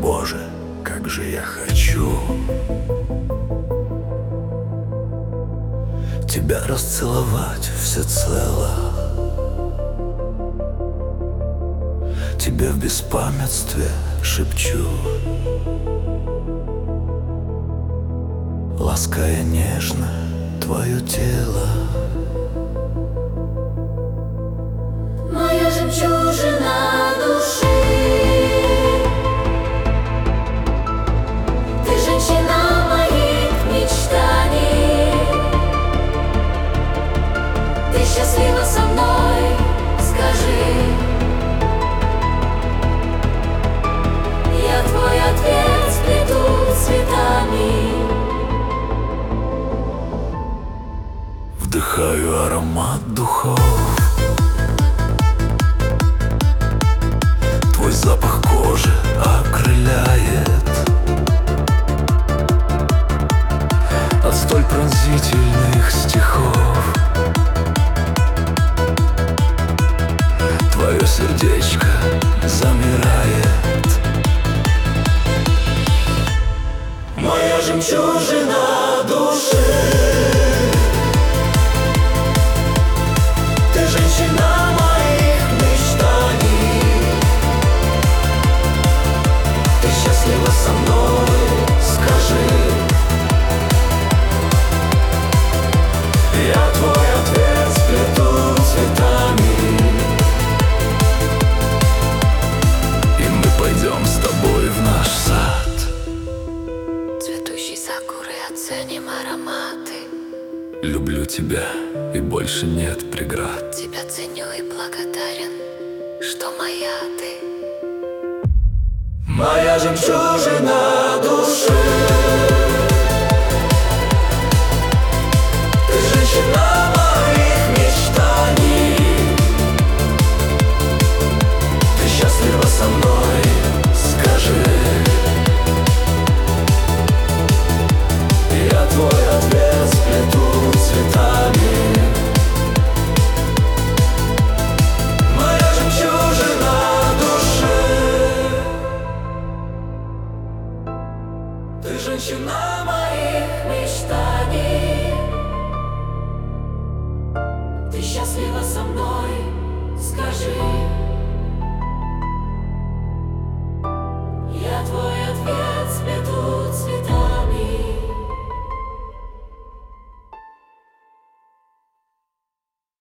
Боже, как же я хочу тебя расцеловать всецело, тебе в беспамятстве шепчу, лаская нежно твое тело. Моя жемчужина души, ты женщина моих мечтаний, ты счастлива со мной, скажи. Я твой ответ сплету цветами. Вдыхаю аромат духов, твой запах кожи окрыляет от столь пронзительных стихов. Твое сердечко замирает. Моя жемчужина души, ты женщина моих мечтаний, ты счастлива со мной, скажи. Я твой ответ сплету цветами, и мы пойдем с тобой в наш сад. Цветущей сакуры оценим ароматы. Люблю тебя, и больше нет преград. Тебя ценю и благодарен, что моя ты. Моя жемчужина души, ты женщина моих мечтаний, ты счастлива со мной, скажи. Я твой ответ сплету цветами. Моя жемчужина души, ты женщина моих мечтаний, Ты счастлива со мной, скажи. Я твой